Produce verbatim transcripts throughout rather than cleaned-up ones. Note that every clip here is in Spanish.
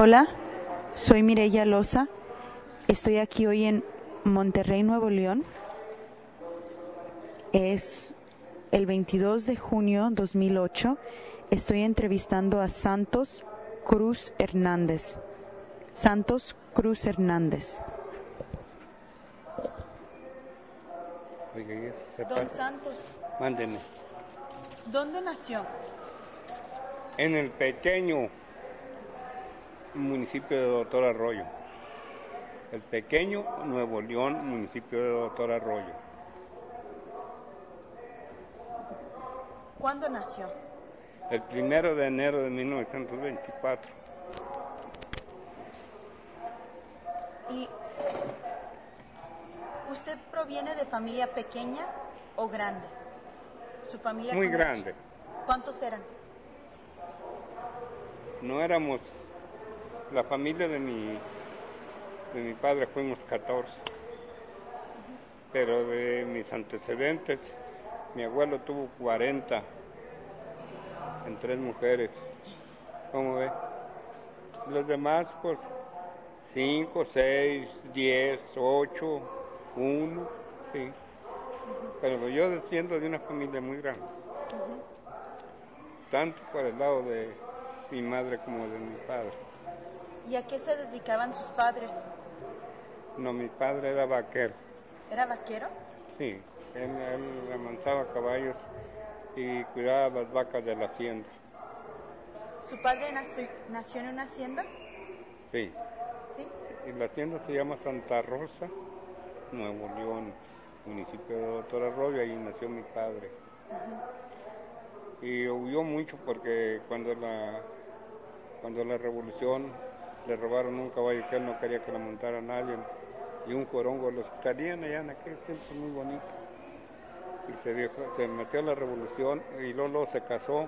Hola, soy Mireya Loza. Estoy aquí hoy en Monterrey, Nuevo León. Es el veintidós de junio de dos mil ocho. Estoy entrevistando a Santos Cruz Hernández. Santos Cruz Hernández. Oiga, se Don pasa. Santos, Mándeme. ¿dónde nació? En el pequeño municipio de Doctor Arroyo. El pequeño Nuevo León, municipio de Doctor Arroyo. ¿Cuándo nació? El primero de enero de mil novecientos veinticuatro. ¿Y usted proviene de familia pequeña o grande? ¿Su familia Muy cómo- grande. ¿Cuántos eran? No éramos, la familia de mi, de mi padre fuimos catorce. Pero de mis antecedentes, mi abuelo tuvo cuarenta en tres mujeres. ¿Cómo ve? Los demás, pues, cinco, seis, diez, ocho, uno, sí. Pero yo desciendo de una familia muy grande. Tanto por el lado de mi madre como de mi padre. ¿Y a qué se dedicaban sus padres? No, mi padre era vaquero. ¿Era vaquero? Sí, él, él amansaba caballos y cuidaba las vacas de la hacienda. ¿Su padre nació, nació en una hacienda? Sí, ¿Sí? y la hacienda se llama Santa Rosa, Nuevo León, municipio de Doctor Arroyo, ahí nació mi padre. Y huyó mucho porque cuando la, cuando la revolución le robaron un caballo que él no quería que lo montara nadie, y un corongo los quitarían allá en aquel tiempo muy bonito. Y se, dejó, se metió a la revolución y Lolo se casó,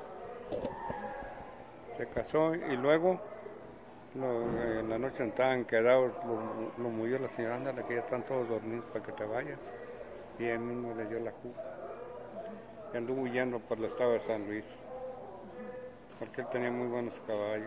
se casó y luego lo, en la noche estaban quedados, lo, lo murió la señora, ándale que ya están todos dormidos para que te vayas. Y él mismo le dio la jugo. Y anduvo huyendo por el estado de San Luis, porque él tenía muy buenos caballos.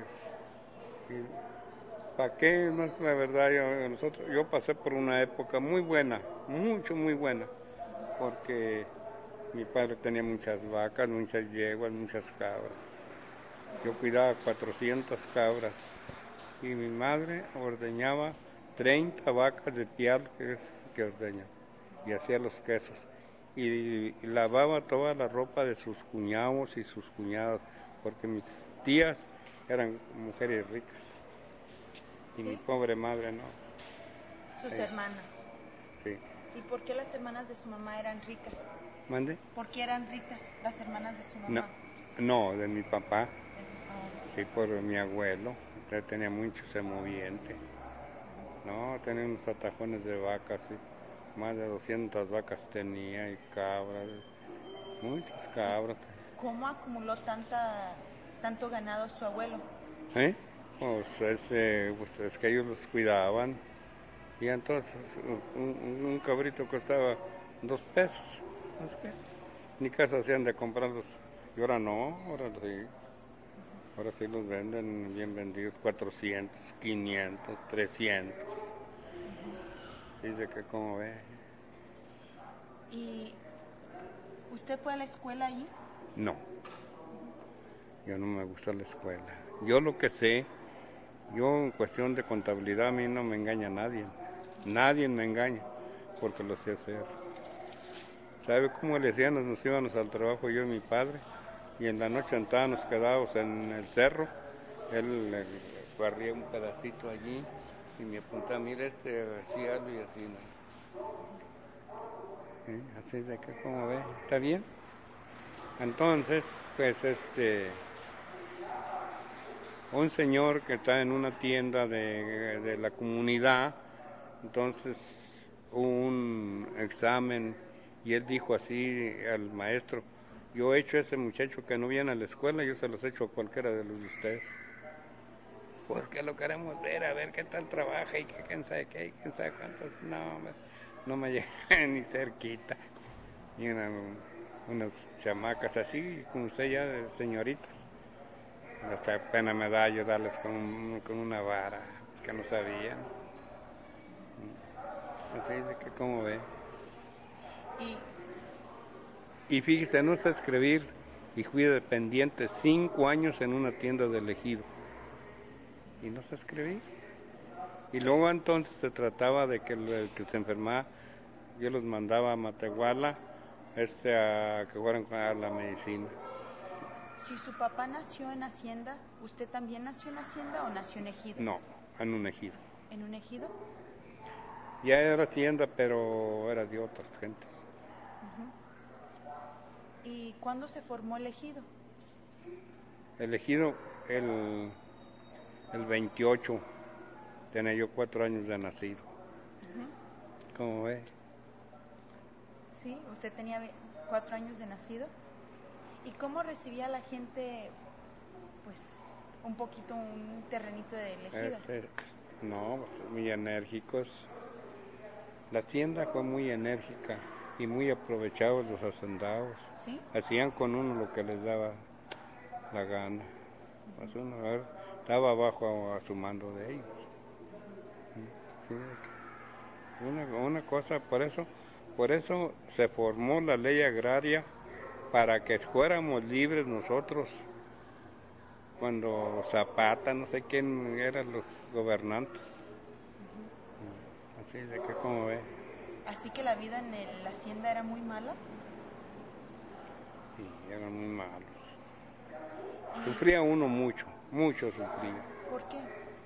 ¿Para qué? No, la verdad, yo, nosotros, yo pasé por una época muy buena, mucho, muy buena, porque mi padre tenía muchas vacas, muchas yeguas, muchas cabras. Yo cuidaba cuatrocientas cabras y mi madre ordeñaba treinta vacas de pial, que es que ordeña, y hacía los quesos. Y, y lavaba toda la ropa de sus cuñados y sus cuñadas, porque mis tías eran mujeres ricas. Y ¿Sí? mi pobre madre no. Sus Eh, hermanas. Sí. ¿Y por qué las hermanas de su mamá eran ricas? ¿Mande? ¿Por qué eran ricas las hermanas de su No, mamá? no, de mi papá. Ah, Sí, por mi abuelo. Él tenía mucho semoviente. No, tenía unos atajones de vacas, sí. Más de doscientas vacas tenía y cabras. Muchas cabras. ¿Cómo acumuló tanta, tanto ganado su abuelo? ¿Eh? Pues, ese, pues es que ellos los cuidaban. Y entonces un, un cabrito costaba dos pesos. ¿No es que? Ni caso hacían de comprarlos. Y ahora no, ahora sí. Ahora sí los venden bien vendidos, cuatrocientos, quinientos, trescientos. Dice que como ve. ¿Y usted fue a la escuela allí? No, yo no me gusta la escuela. Yo lo que sé, yo en cuestión de contabilidad a mí no me engaña nadie. Nadie me engaña, porque lo sé hacer. ¿Sabe cómo le decíamos? Nos íbamos al trabajo yo y mi padre, y en la noche estábamos quedados en el cerro. Él le barría un pedacito allí y me apuntaba, mira, este así algo y así. ¿No? ¿Eh? Así de que, como ve, ¿está bien? Entonces, pues este, un señor que está en una tienda de, de la comunidad, entonces hubo un examen y él dijo así al maestro, yo he hecho a ese muchacho que no viene a la escuela, yo se los he hecho a cualquiera de los de ustedes. Porque lo queremos ver, a ver qué tal trabaja y que quién sabe qué, y quién sabe cuántos, no, no me llega ni cerquita. Y una, unas chamacas así, como usted ya, de señoritas. Hasta pena me da ayudarles con, un- con una vara, que no sabían. Así de que, ¿cómo ve? Y Y fíjese, no sé escribir y fui dependiente cinco años en una tienda de Ejido. Y no sé escribir. Y luego entonces se trataba de que el, el que se enfermaba, yo los mandaba a Matehuala este, a que fueran a la medicina. si su papá nació en Hacienda, ¿usted también nació en Hacienda o nació en Ejido? No, en un ejido. ¿En un ejido? Ya era Hacienda, pero era de otras gentes. ¿Y cuándo se formó el ejido? El ejido, el, el veintiocho, tenía yo cuatro años de nacido. ¿Cómo ve? Sí, usted tenía ve- cuatro años de nacido. ¿Y cómo recibía la gente, pues, un poquito un terrenito del ejido? Este, no, pues, muy enérgicos. La hacienda fue muy enérgica y muy aprovechados los hacendados. ¿Sí? Hacían con uno lo que les daba la gana. Pues uno a ver, estaba abajo a, a su mando de ellos. Sí, una, una cosa, por eso, por eso se formó la ley agraria para que fuéramos libres nosotros. Cuando Zapata, no sé quién eran los gobernantes. Así de que, como ve, Así que la vida en el- la hacienda era muy mala. sí, eran muy malos. Sufría uno mucho, mucho sufría. ¿Por qué?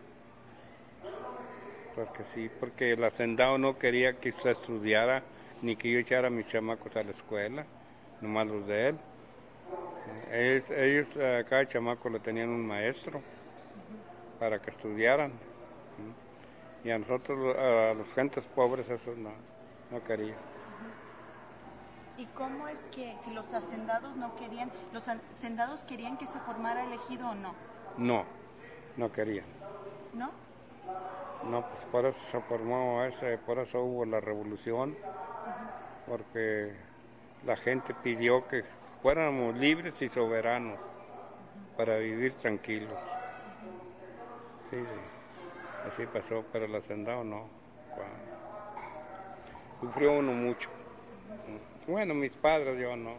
Porque sí, porque el hacendado no quería que usted estudiara, ni que yo echara a mis chamacos a la escuela, nomás los de él. Ellos, ellos a cada chamaco le tenían un maestro para que estudiaran. Y a nosotros, a los gentes pobres, eso no, no quería. ¿Y cómo es que, si los hacendados no querían, los hacendados querían que se formara el ejido o no? No, no querían. ¿No? No, pues por eso se formó ese, por eso hubo la revolución, porque la gente pidió que fuéramos libres y soberanos para vivir tranquilos. Sí, sí, así pasó, pero el hacendado no. Sufrió uno mucho. Bueno, mis padres, yo no.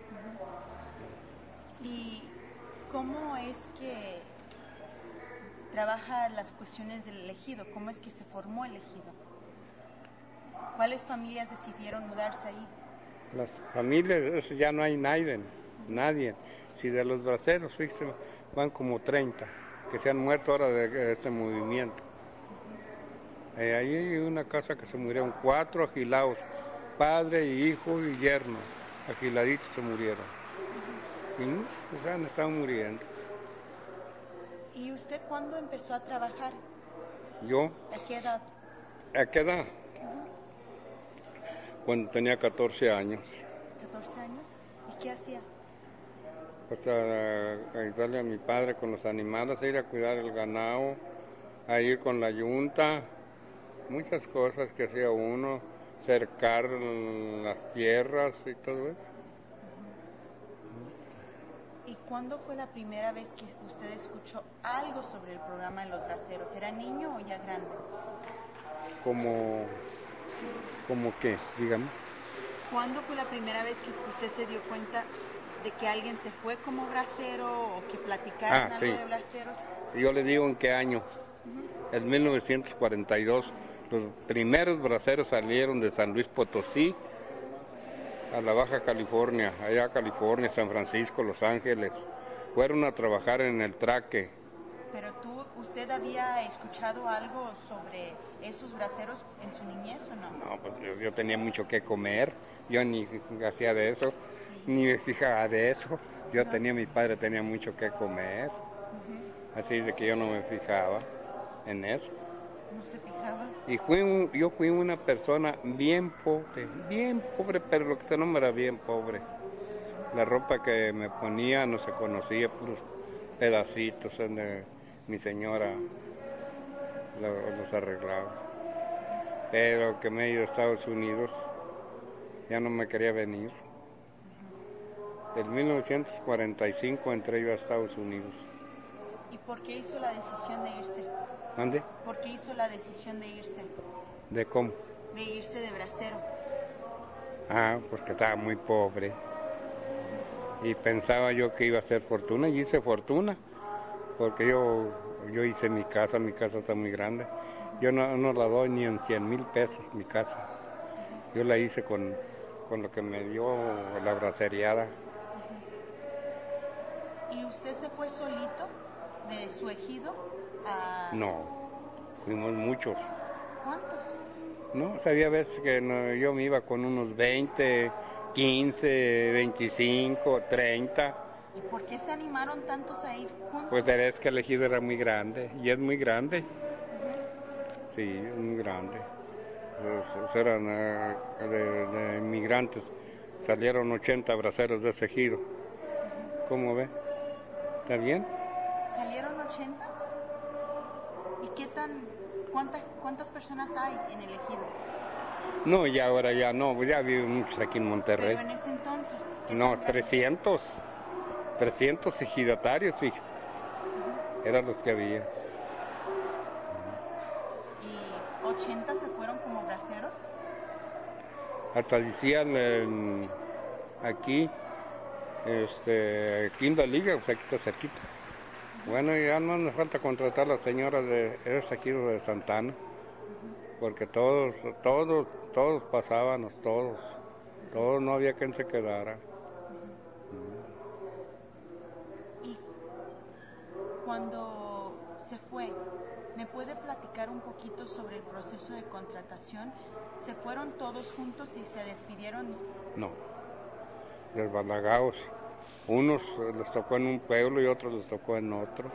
¿Y cómo es que trabaja las cuestiones del ejido? ¿Cómo es que se formó el ejido? ¿Cuáles familias decidieron mudarse ahí? Las familias, eso ya no hay nadie, nadie. Si de los braceros, fíjense, van como treinta que se han muerto ahora de este movimiento. Eh, ahí hay una casa que se murieron cuatro agilados, padre, hijo y yerno, agiladitos se murieron. Y no, pues han estado muriendo. ¿Y usted cuándo empezó a trabajar? Yo, ¿A qué edad? ¿a qué edad? Cuando tenía catorce años. ¿catorce años? ¿Y qué hacía? Pues a, a ayudarle a mi padre con los animales, a ir a cuidar el ganado, a ir con la yunta, muchas cosas que hacía uno, cercar las tierras y todo eso. ¿Y cuándo fue la primera vez que usted escuchó algo sobre el programa de los braceros? ¿Era niño o ya grande? Como, como qué, dígame. ¿Cuándo fue la primera vez que usted se dio cuenta de que alguien se fue como bracero o que platicaron Ah, algo sí. de braceros? Yo le digo en qué año. En mil novecientos cuarenta y dos, los primeros braceros salieron de San Luis Potosí a la Baja California, allá a California, San Francisco, Los Ángeles. Fueron a trabajar en el traque. Pero tú, ¿usted había escuchado algo sobre esos braceros en su niñez o no? No, pues yo, yo tenía mucho que comer, yo ni hacía de eso, ni me fijaba de eso. Yo No. tenía, mi padre tenía mucho que comer, uh-huh. Así de que yo no me fijaba en eso. ¿No se fijaba? Y fui un, yo fui una persona bien pobre, bien pobre, pero lo que se nombra bien pobre. La ropa que me ponía no se conocía, puros pedacitos donde mi señora lo, los arreglaba. Pero que me he ido a Estados Unidos, ya no me quería venir. En mil novecientos cuarenta y cinco entré yo a Estados Unidos. ¿Y por qué hizo la decisión de irse? ¿Dónde? ¿Por qué hizo la decisión de irse? ¿De cómo? De irse de bracero. Ah, porque estaba muy pobre. Y pensaba yo que iba a hacer fortuna, y hice fortuna. Porque yo, yo hice mi casa, mi casa está muy grande. Yo no, no la doy ni en cien mil pesos mi casa. Yo la hice con, con lo que me dio la braceriada. ¿Y usted se fue solito de su ejido a...? No, fuimos muchos. ¿Cuántos? No, sabía veces que no, yo me iba con unos veinte, quince, veinticinco, treinta. ¿Y por qué se animaron tantos a ir juntos? Pues es que el ejido era muy grande, y es muy grande. Sí, es muy grande. Pues, eran eh, de, de inmigrantes, salieron ochenta braceros de ese ejido. ¿Cómo ve? ¿Está bien? ¿Salieron ochenta? ¿Y qué tan, cuántas, cuántas personas hay en el ejido? No, y ahora ya no, pues ya viven muchos aquí en Monterrey. Pero en ese entonces, ¿qué No, tan grande? trescientos, trescientos ejidatarios, fíjese. Eran los que había. ¿Y ochenta se fueron como braceros? Hasta decían en- aquí, este, aquí en la liga, pues aquí está cerquita. Bueno, ya no nos falta contratar a la señora de ese ejido de Santana, porque todos, todos, todos pasábamos, todos, todos, no había quien se quedara. Y cuando se fue, ¿me puede platicar un poquito sobre el proceso de contratación? ¿Se fueron todos juntos y se despidieron? No, desbalagados. Unos les tocó en un pueblo y otros les tocó en otro.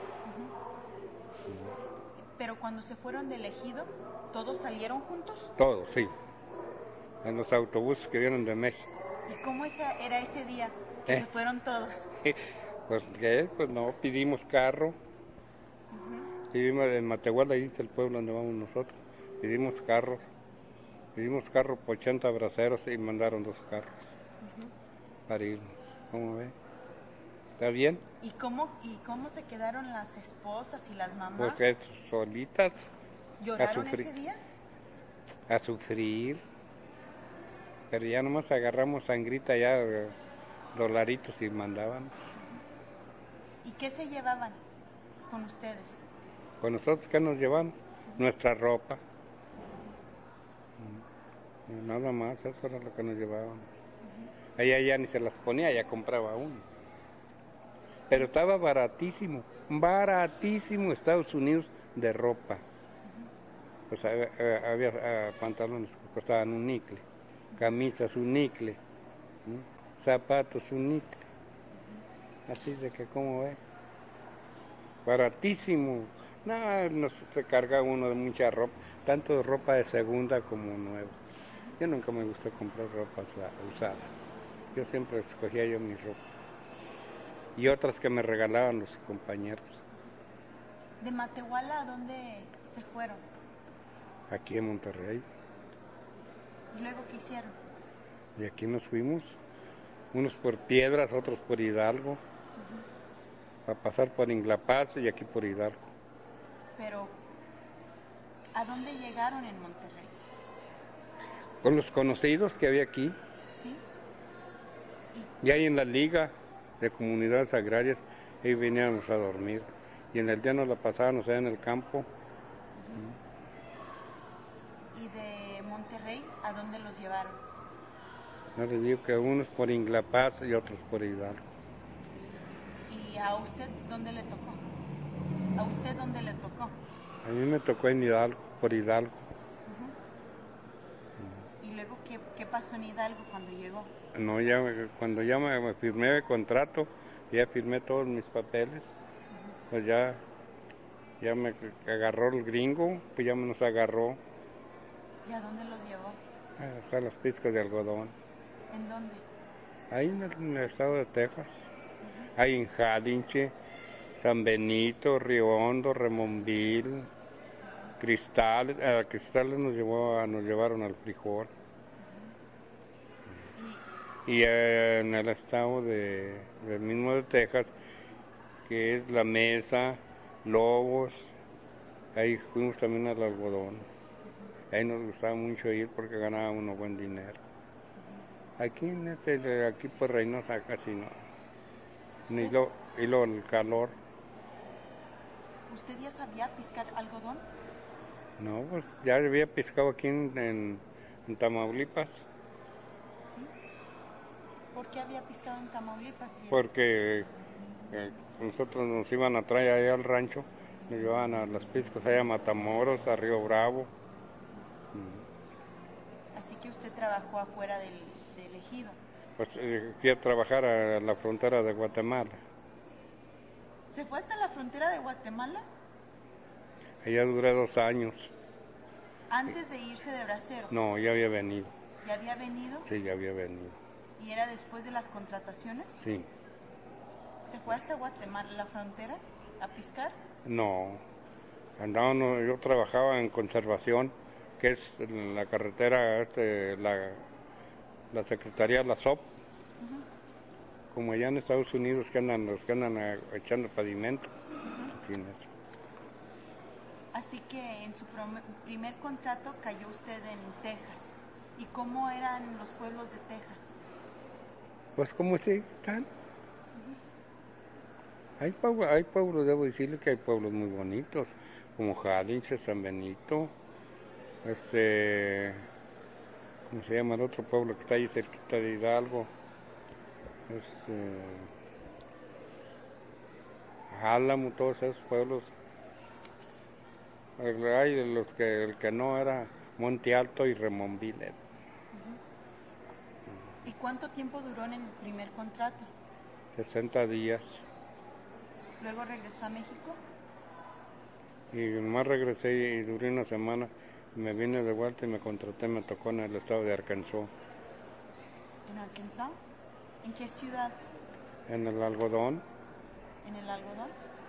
Pero cuando se fueron del ejido, ¿todos salieron juntos? Todos, sí. En los autobuses que vienen de México. ¿Y cómo esa, era ese día que ¿Eh? se fueron todos? Pues qué, pues no, pedimos carro. Vivimos en Matehuala, ahí es el pueblo donde vamos nosotros. Pedimos carros. Pedimos carro por ochenta braceros y mandaron dos carros para irnos. ¿Cómo ve? ¿Está bien? ¿Y cómo, ¿Y cómo se quedaron las esposas y las mamás? Pues que solitas. ¿Lloraron a sufrir. ese día? A sufrir. Pero ya nomás agarramos sangrita ya, eh, dolaritos y mandábamos. ¿Y qué se llevaban con ustedes? Con nosotros, ¿qué nos llevamos? Nuestra ropa. Nada más, eso era lo que nos llevábamos. Ella ya ni se las ponía, ya compraba uno. Pero estaba baratísimo, baratísimo Estados Unidos de ropa. Pues había, había eh, pantalones que costaban un nicle, camisas un nicle, ¿no? Zapatos un nicle. Así de que, ¿cómo ve? Baratísimo. No, no se carga uno de mucha ropa, tanto de ropa de segunda como nueva. Yo nunca me gustó comprar ropa usada. Yo siempre escogía yo mi ropa. Y otras que me regalaban los compañeros. ¿De Matehuala a dónde se fueron? Aquí en Monterrey. ¿Y luego qué hicieron? Y aquí nos fuimos. Unos por Piedras, otros por Hidalgo. Uh-huh. A pasar por Inglapaz y aquí por Hidalgo. Pero, ¿a dónde llegaron en Monterrey? Con los conocidos que había aquí. ¿Sí? Y, y ahí en la liga de comunidades agrarias, ahí veníamos a dormir. Y en el día nos la pasábamos allá en el campo. Uh-huh. ¿Y de Monterrey a dónde los llevaron? No les digo que unos por Inglapaz y otros por Hidalgo. ¿Y a usted dónde le tocó? ¿A usted dónde le tocó? A mí me tocó en Hidalgo, por Hidalgo. Uh-huh. ¿Y luego qué, qué pasó en Hidalgo cuando llegó? No, ya cuando ya me, me firmé el contrato, ya firmé todos mis papeles, uh-huh. Pues ya, ya me agarró el gringo, pues ya me nos agarró. ¿Y a dónde los llevó? A las piscas de algodón. ¿En dónde? Ahí en el, en el estado de Texas. Uh-huh. Ahí en Jalinche, San Benito, Río Hondo, Remonville, uh-huh. Cristales. A Cristales nos llevó, nos llevaron al Frijol. Uh-huh. Y, y eh, en el estado de, del mismo de Texas, que es La Mesa, Lobos, ahí fuimos también al algodón. Ahí nos gustaba mucho ir porque ganaba uno buen dinero. Aquí en este, aquí por Reynosa casi no. Ni lo, y lo el calor. ¿Usted ya sabía piscar algodón? No, pues ya había pescado aquí en, en, en Tamaulipas. ¿Sí? ¿Por qué había piscado en Tamaulipas? Si es... Porque eh, nosotros nos iban a traer allá al rancho, nos llevaban a las piscas allá a Matamoros, a Río Bravo. Así que usted trabajó afuera del, del ejido. Pues eh, fui a trabajar a la frontera de Guatemala. ¿Se fue hasta la frontera de Guatemala? Allá duré dos años. ¿Antes de irse de bracero? No, ya había venido. ¿Ya había venido? Sí, ya había venido. ¿Y era después de las contrataciones? Sí. ¿Se fue hasta Guatemala, la frontera, a piscar? No, andábamos, yo trabajaba en conservación, que es la carretera, este, la, la Secretaría de la S O P, uh-huh. Como allá en Estados Unidos que andan los que andan a, echando pavimento, uh-huh. Sin eso. Así que en su prom- primer contrato cayó usted en Texas. ¿Y cómo eran los pueblos de Texas? Pues como si están. Uh-huh. Hay pueblos, hay pueblos, debo decirle que hay pueblos muy bonitos, como Jalinche, San Benito, este, ¿cómo se llama el otro pueblo que está ahí cerquita de Hidalgo? Este, Álamo, todos esos pueblos. Hay los que el que no era Monte Alto y Remonville. Uh-huh. ¿Y cuánto tiempo duró en el primer contrato? sesenta días. ¿Luego regresó a México? Y más regresé y duré una semana. Me vine de vuelta y me contraté, me tocó en el estado de Arkansas. ¿En Arkansas? ¿En qué ciudad? En el algodón. ¿En el algodón?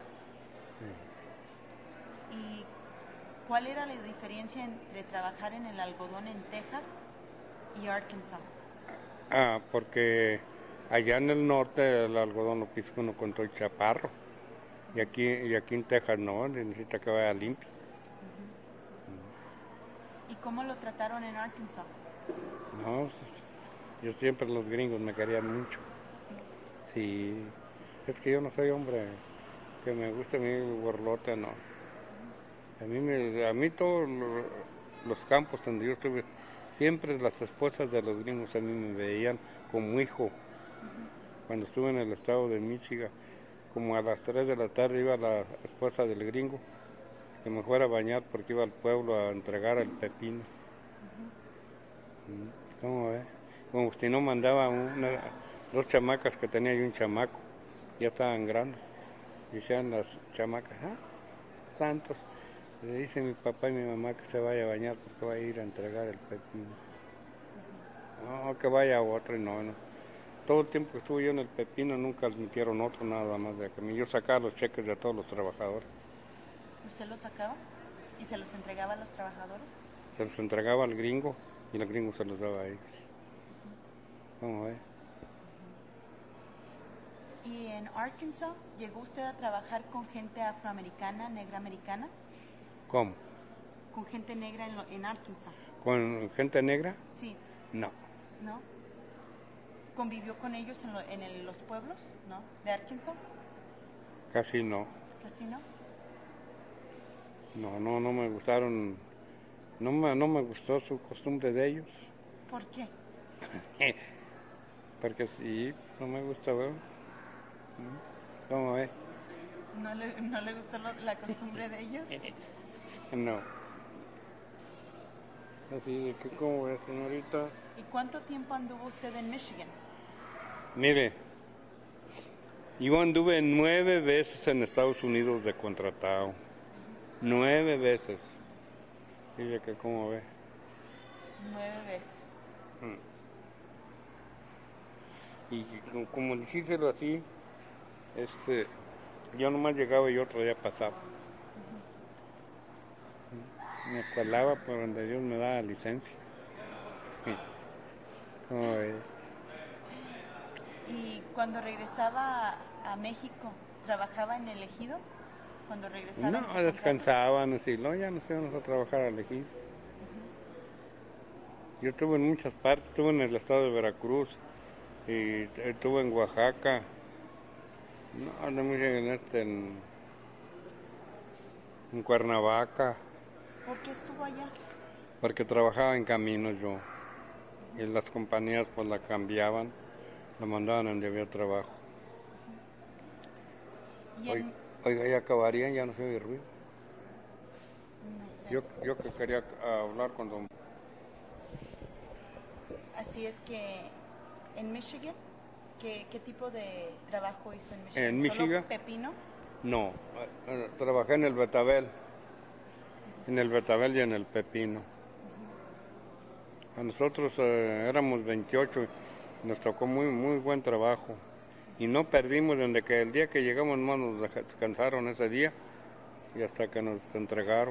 Sí. ¿Y cuál era la diferencia entre trabajar en el algodón en Texas y Arkansas? Ah, porque allá en el norte el algodón lo pisca uno con todo el chaparro. Y aquí, y aquí en Texas no, necesita que vaya limpio. Uh-huh. ¿Y cómo lo trataron en Arkansas? No, yo siempre los gringos me querían mucho. Sí. Sí, es que yo no soy hombre que me guste a mí el borlote, no. Uh-huh. A mí, me, a mí todos los, los campos donde yo estuve, siempre las esposas de los gringos a mí me veían como hijo. Uh-huh. Cuando estuve en el estado de Michigan, como a las tres de la tarde iba la esposa del gringo que me fuera a bañar porque iba al pueblo a entregar el pepino. Uh-huh. ¿Cómo ves? Como si no mandaba una, dos chamacas que tenía y un chamaco, ya estaban grandes. Decían las chamacas, ah, santos, le dice mi papá y mi mamá que se vaya a bañar porque va a ir a entregar el pepino. No, uh-huh. Que vaya a otro y no, no. Todo el tiempo que estuve yo en el pepino nunca admitieron otro nada más de que yo sacaba los cheques de todos los trabajadores. ¿Usted los sacaba? ¿Y se los entregaba a los trabajadores? Se los entregaba al gringo y el gringo se los daba a ellos. Uh-huh. ¿Cómo ves? Uh-huh. ¿Y en Arkansas llegó usted a trabajar con gente afroamericana, negra americana? ¿Cómo? ¿Con gente negra en, lo, en Arkansas? ¿Con gente negra? Sí. No. ¿No? ¿Convivió con ellos en, lo, en el, los pueblos, no? ¿De Arkansas? Casi no. ¿Casi no? No, no, no me gustaron, no me, no me gustó su costumbre de ellos. ¿Por qué? Porque sí, no me gusta, ¿verdad? ¿Cómo ves? ¿No le, no le gustó lo, la costumbre de ellos? No. Así de que, ¿cómo ves, señorita? ¿Y cuánto tiempo anduvo usted en Michigan? Mire, yo anduve nueve veces en Estados Unidos de contratado. Nueve veces. Dice que cómo ve. Nueve veces. Y como decírselo así, este, yo nomás llegaba y otro día pasaba. Uh-huh. Me colaba por donde Dios me daba licencia. ¿Cómo ve? ¿Y cuando regresaba a México, trabajaba en el ejido? Cuando regresaban. No, descansaban, así, no, ya nos íbamos a trabajar a elegir. Uh-huh. Yo estuve en muchas partes, estuve en el estado de Veracruz, y estuve en Oaxaca, no, no me en este, en, en Cuernavaca. ¿Por qué estuvo allá? Porque trabajaba en caminos yo, uh-huh. Y las compañías pues la cambiaban, la mandaban donde había trabajo. Uh-huh. ¿Y en... Oiga, ya acabarían, ya no se oye ruido. No sé. Yo, yo que quería hablar con don... Así es que en Michigan, ¿qué, qué tipo de trabajo hizo en Michigan? ¿En Michigan? ¿Solo pepino? No, eh, trabajé en el betabel, uh-huh. En el betabel y en el pepino. Uh-huh. A nosotros eh, éramos veintiocho, nos tocó muy, muy buen trabajo. Y no perdimos desde que el día que llegamos más nos descansaron ese día y hasta que nos entregaron.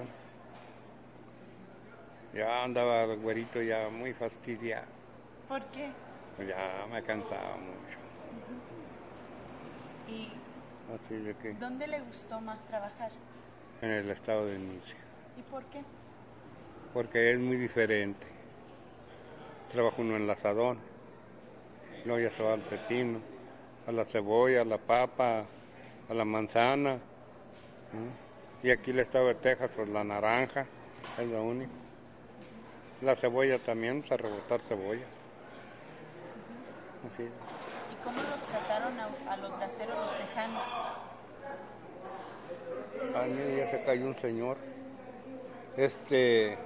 Ya andaba el güerito ya muy fastidiado. ¿Por qué? Pues ya me cansaba mucho. Uh-huh. ¿Y así de que, dónde le gustó más trabajar? En el estado de Michigan. ¿Y por qué? Porque es muy diferente. Trabaja uno en el asadón, luego ya se va al pepino, a la cebolla, a la papa, a la manzana. ¿Sí? Y aquí el estado de Texas, pues la naranja, es lo único. La cebolla también, pues a rebotar cebolla. Uh-huh. Así. ¿Y cómo los trataron a, a los braceros, los tejanos? A mí ya se cayó un señor. Este...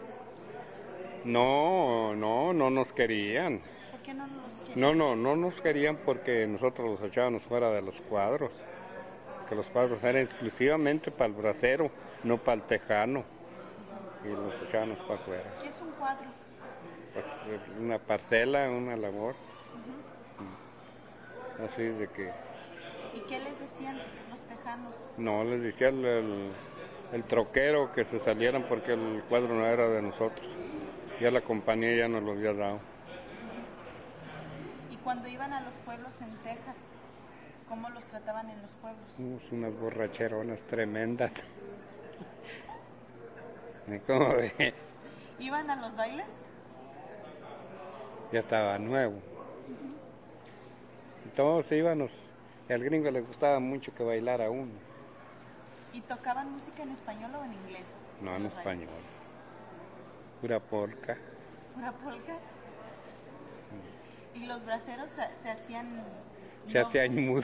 No, no, no nos querían. ¿Por qué no nos querían? No, no, no nos querían porque nosotros los echábamos fuera de los cuadros. Que los cuadros eran exclusivamente para el bracero, no para el tejano. Y los echábamos para afuera. ¿Qué es un cuadro? Pues una parcela, una labor. Uh-huh. Así de que... ¿Y qué les decían los tejanos? No, les decía el, el, el troquero que se salieran porque el cuadro no era de nosotros. Ya la compañía ya nos lo había dado. ¿Y cuando iban a los pueblos en Texas, cómo los trataban en los pueblos? Unos, unas borracheronas tremendas. ¿Cómo ve? ¿Iban a los bailes? Ya estaba nuevo. Uh-huh. Todos íbamos. Al gringo le gustaba mucho que bailara uno. ¿Y tocaban música en español o en inglés? No, en español. Pura polka. ¿Pura polka? ¿Y los braceros se, se hacían... Se hacían mudo.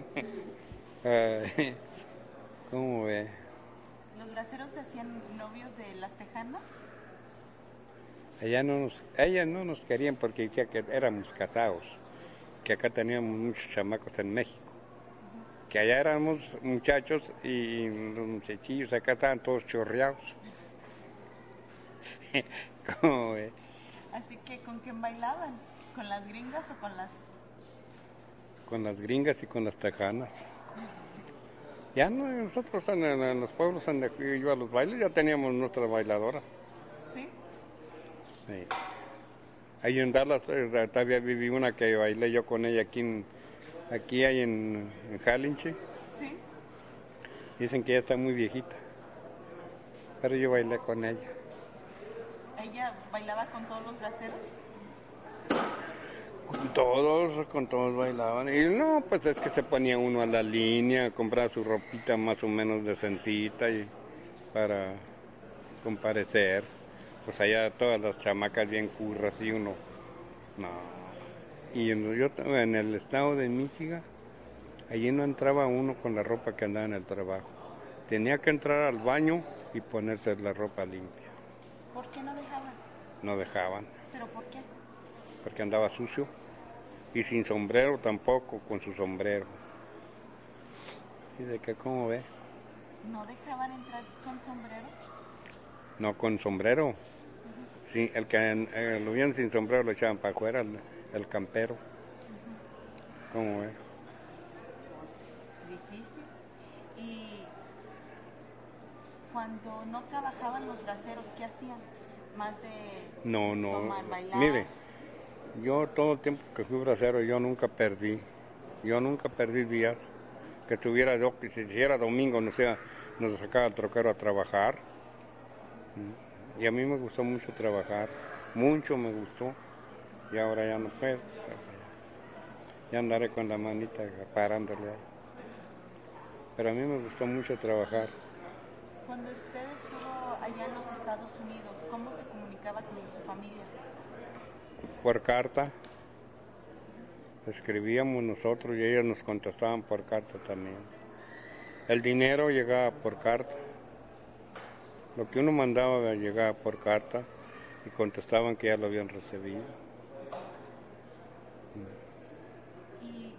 ¿Cómo ve? ¿Los braceros se hacían novios de las tejanas? Ella no nos, ellas no nos querían porque decía que éramos casados, que acá teníamos muchos chamacos en México. Uh-huh. Que allá éramos muchachos y los muchachillos acá estaban todos chorreados. ¿Cómo ve? Así que, ¿con quién bailaban? ¿Con las gringas o con las...? Con las gringas y con las tejanas. Ya no, nosotros en, en los pueblos donde yo iba a los bailes ya teníamos nuestra bailadora. ¿Sí? Sí. Ahí en Dallas eh, todavía viví una que bailé yo con ella aquí, en, aquí hay en, en Halinche. ¿Sí? Dicen que ella está muy viejita, pero yo bailé con ella. ¿Ella bailaba con todos los braceros? Con todos, con todos bailaban. Y no, pues es que se ponía uno a la línea, compraba su ropita más o menos decentita y para comparecer. Pues allá todas las chamacas bien curras y uno, no. Y en, yo en el estado de Michigan, allí no entraba uno con la ropa que andaba en el trabajo. Tenía que entrar al baño y ponerse la ropa limpia. ¿Por qué no dejaban? No dejaban. ¿Pero por qué? Porque andaba sucio. Y sin sombrero tampoco, con su sombrero. ¿Y de qué, cómo ve? ¿No dejaban entrar con sombrero? No, con sombrero. Uh-huh. Sí, el que eh, lo vieron sin sombrero lo echaban para afuera, el, el campero. Uh-huh. ¿Cómo ve? Difícil. Y cuando no trabajaban los braceros, ¿qué hacían? Más de no, no. tomar, bailar. Mire, yo todo el tiempo que fui bracero, yo nunca perdí. Yo nunca perdí días. que estuviera, que si era domingo, no sea, nos sacaba el troquero a trabajar. Y a mí me gustó mucho trabajar, mucho me gustó, y ahora ya no puedo. Ya andaré con la manita parándole ahí. Pero a mí me gustó mucho trabajar. Cuando usted estuvo allá en los Estados Unidos, ¿cómo se comunicaba con su familia? Por carta. Escribíamos nosotros y ellos nos contestaban por carta también. El dinero llegaba por carta. Lo que uno mandaba llegaba por carta y contestaban que ya lo habían recibido. ¿Y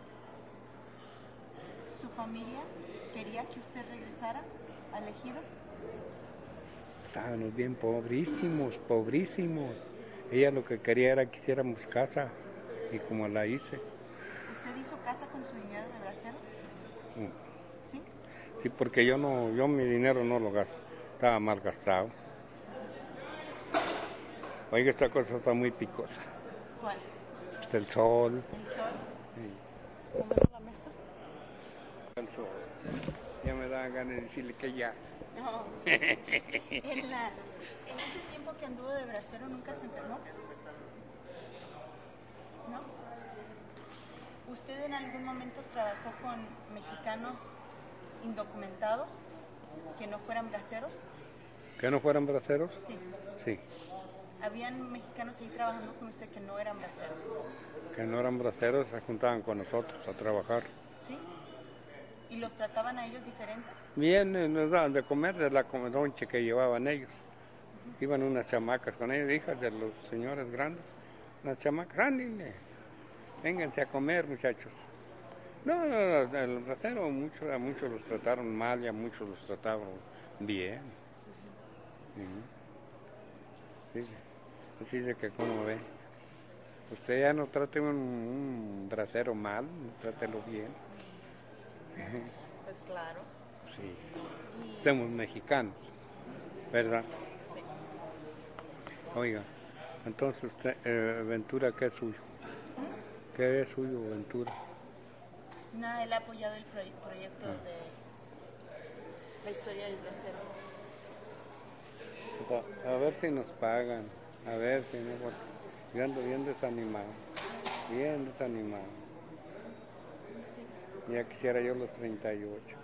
su familia quería que usted regresara al ejido? Estábamos bien pobrísimos, pobrísimos. Ella lo que quería era que hiciéramos casa, y como la hice. ¿Usted hizo casa con su dinero de bracero? Mm. ¿Sí? Sí, porque yo no, yo mi dinero no lo gasto, estaba mal gastado. Oiga, esta cosa está muy picosa. ¿Cuál? Está el sol. ¿El sol? Sí. ¿Mover la mesa? El sol. Ya me daban ganas de decirle que ya. No. En, la, en ese tiempo que anduvo de bracero, ¿nunca se enfermó? ¿No? ¿Usted en algún momento trabajó con mexicanos indocumentados que no fueran braceros? ¿Que no fueran braceros? Sí. Sí. ¿Habían mexicanos ahí trabajando con usted que no eran braceros? Que no eran braceros, se juntaban con nosotros a trabajar. ¿Sí? ¿Y los trataban a ellos diferente? Bien, eh, nos daban de comer de la comedonche que llevaban ellos. Uh-huh. Iban unas chamacas con ellos, hijas de los señores grandes. Unas chamacas, ándenle, vénganse a comer, muchachos. No, no, no, el bracero mucho, a muchos los trataron mal y a muchos los trataron bien. Uh-huh. Sí, así de que como ve, usted ya no trate un, un bracero mal, trátelo bien. Pues claro. Sí. Y... Somos mexicanos, ¿verdad? Sí. Oiga, entonces usted, eh, Ventura, ¿qué es suyo? ¿Mm? ¿Qué es suyo, Ventura? Nada, él ha apoyado el proy- proyecto ah. de la historia del bracero. A, a ver si nos pagan, a ver si no, porque yo ando bien desanimado, bien desanimado. Ya quisiera yo los treinta y ocho.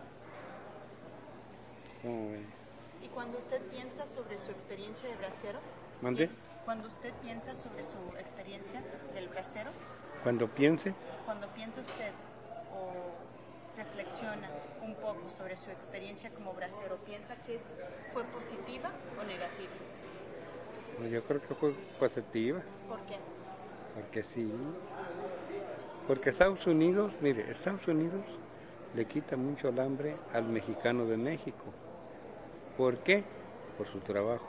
¿Cómo ven? ¿Y cuando usted piensa sobre su experiencia de bracero? ¿Mande? Cuando usted piensa sobre su experiencia del bracero. ¿Cuando piense? Cuando piensa usted o reflexiona un poco sobre su experiencia como bracero, ¿piensa que es, fue positiva o negativa? Pues yo creo que fue positiva. ¿Por qué? Porque sí. Porque Estados Unidos, mire, Estados Unidos le quita mucho el hambre al mexicano de México. ¿Por qué? Por su trabajo.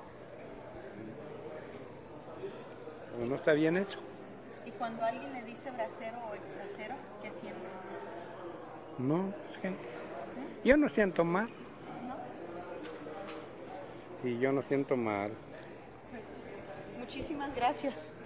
¿O no está bien eso? ¿Y cuando alguien le dice bracero o exbracero, qué siente? No, es que ¿Mm? yo no siento mal. ¿No? Y yo no siento mal. Pues, muchísimas gracias.